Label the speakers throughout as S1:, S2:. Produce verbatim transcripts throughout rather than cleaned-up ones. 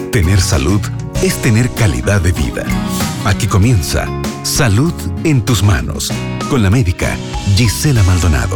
S1: Tener salud es tener calidad de vida. Aquí comienza Salud en tus manos, con la médica Gisela Maldonado.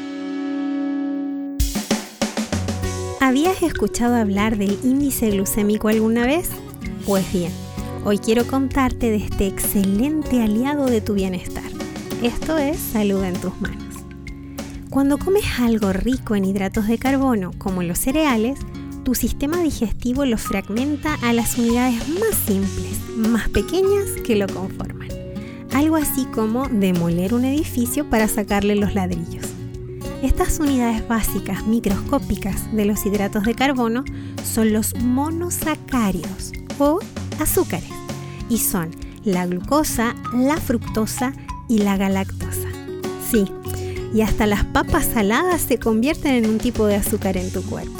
S2: ¿Habías escuchado hablar del índice glucémico alguna vez? Pues bien, hoy quiero contarte de este excelente aliado de tu bienestar. Esto es Salud en tus manos. Cuando comes algo rico en hidratos de carbono, como los cereales, tu sistema digestivo lo fragmenta a las unidades más simples, más pequeñas que lo conforman. Algo así como demoler un edificio para sacarle los ladrillos. Estas unidades básicas microscópicas de los hidratos de carbono son los monosacáridos o azúcares y son la glucosa, la fructosa y la galactosa. Sí, y hasta las papas saladas se convierten en un tipo de azúcar en tu cuerpo.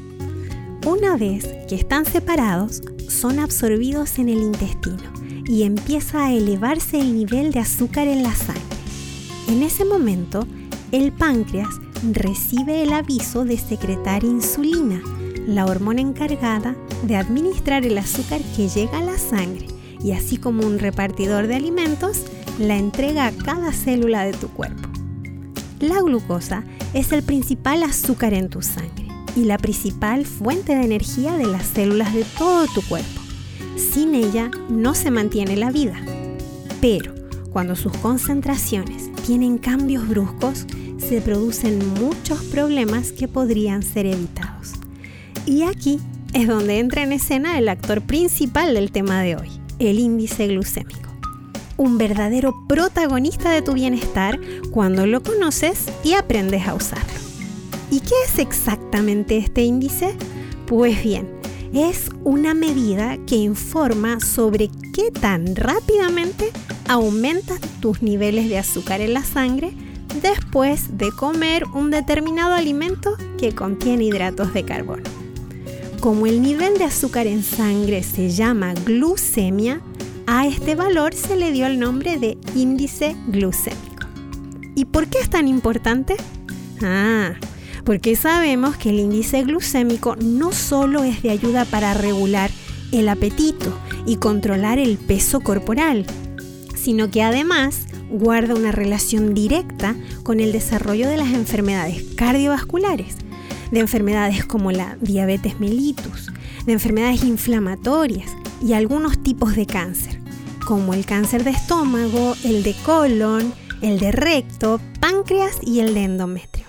S2: Una vez que están separados, son absorbidos en el intestino y empieza a elevarse el nivel de azúcar en la sangre. En ese momento, el páncreas recibe el aviso de secretar insulina, la hormona encargada de administrar el azúcar que llega a la sangre y así como un repartidor de alimentos, la entrega a cada célula de tu cuerpo. La glucosa es el principal azúcar en tu sangre y la principal fuente de energía de las células de todo tu cuerpo. Sin ella no se mantiene la vida. Pero cuando sus concentraciones tienen cambios bruscos, se producen muchos problemas que podrían ser evitados. Y aquí es donde entra en escena el actor principal del tema de hoy, el índice glucémico. Un verdadero protagonista de tu bienestar cuando lo conoces y aprendes a usarlo. ¿Y qué es exactamente este índice? Pues bien, es una medida que informa sobre qué tan rápidamente aumentan tus niveles de azúcar en la sangre después de comer un determinado alimento que contiene hidratos de carbono. Como el nivel de azúcar en sangre se llama glucemia, a este valor se le dio el nombre de índice glucémico. ¿Y por qué es tan importante? Ah, porque sabemos que el índice glucémico no solo es de ayuda para regular el apetito y controlar el peso corporal, sino que además guarda una relación directa con el desarrollo de las enfermedades cardiovasculares, de enfermedades como la diabetes mellitus, de enfermedades inflamatorias y algunos tipos de cáncer, como el cáncer de estómago, el de colon, el de recto, páncreas y el de endometrio.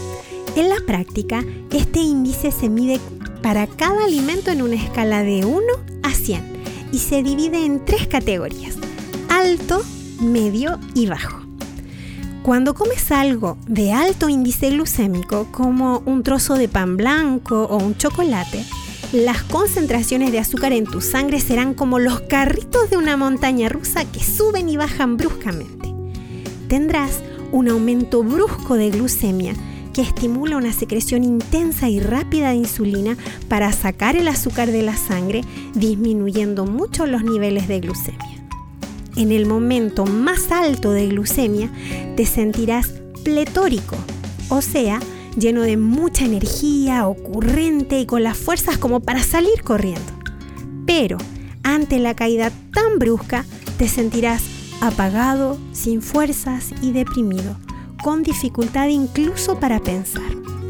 S2: En la práctica, este índice se mide para cada alimento en una escala de uno a cien y se divide en tres categorías: alto, medio y bajo. Cuando comes algo de alto índice glucémico, como un trozo de pan blanco o un chocolate, las concentraciones de azúcar en tu sangre serán como los carritos de una montaña rusa que suben y bajan bruscamente. Tendrás un aumento brusco de glucemia que estimula una secreción intensa y rápida de insulina para sacar el azúcar de la sangre, disminuyendo mucho los niveles de glucemia. En el momento más alto de glucemia, te sentirás pletórico, o sea, lleno de mucha energía, ocurrente y con las fuerzas como para salir corriendo. Pero, ante la caída tan brusca, te sentirás apagado, sin fuerzas y deprimido, con dificultad incluso para pensar.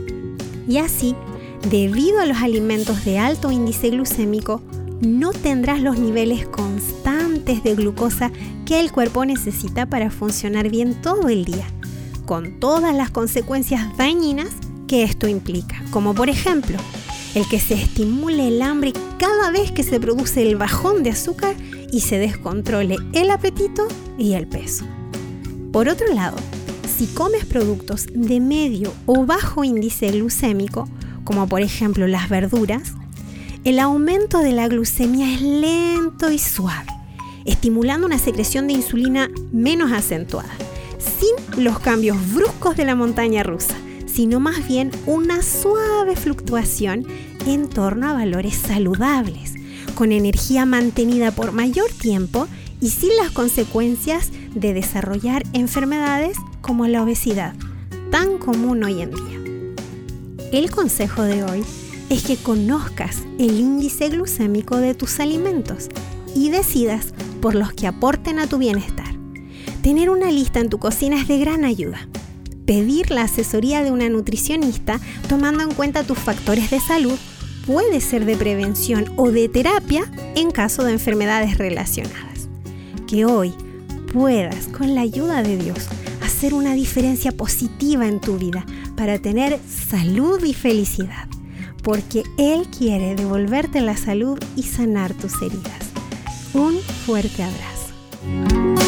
S2: Y así, debido a los alimentos de alto índice glucémico, no tendrás los niveles constantes de glucosa que el cuerpo necesita para funcionar bien todo el día, con todas las consecuencias dañinas que esto implica, como por ejemplo, el que se estimule el hambre cada vez que se produce el bajón de azúcar y se descontrole el apetito y el peso. Por otro lado, si comes productos de medio o bajo índice glucémico, como por ejemplo las verduras, el aumento de la glucemia es lento y suave, estimulando una secreción de insulina menos acentuada, sin los cambios bruscos de la montaña rusa, sino más bien una suave fluctuación en torno a valores saludables, con energía mantenida por mayor tiempo y sin las consecuencias de desarrollar enfermedades como la obesidad, tan común hoy en día. El consejo de hoy es que conozcas el índice glucémico de tus alimentos y decidas por los que aporten a tu bienestar. Tener una lista en tu cocina es de gran ayuda. Pedir la asesoría de una nutricionista tomando en cuenta tus factores de salud puede ser de prevención o de terapia en caso de enfermedades relacionadas. Que hoy puedas, con la ayuda de Dios, hacer una diferencia positiva en tu vida para tener salud y felicidad, porque Él quiere devolverte la salud y sanar tus heridas. Un fuerte abrazo.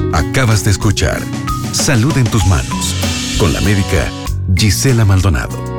S1: Acabas de escuchar Salud en tus manos con la médica Gisela Maldonado.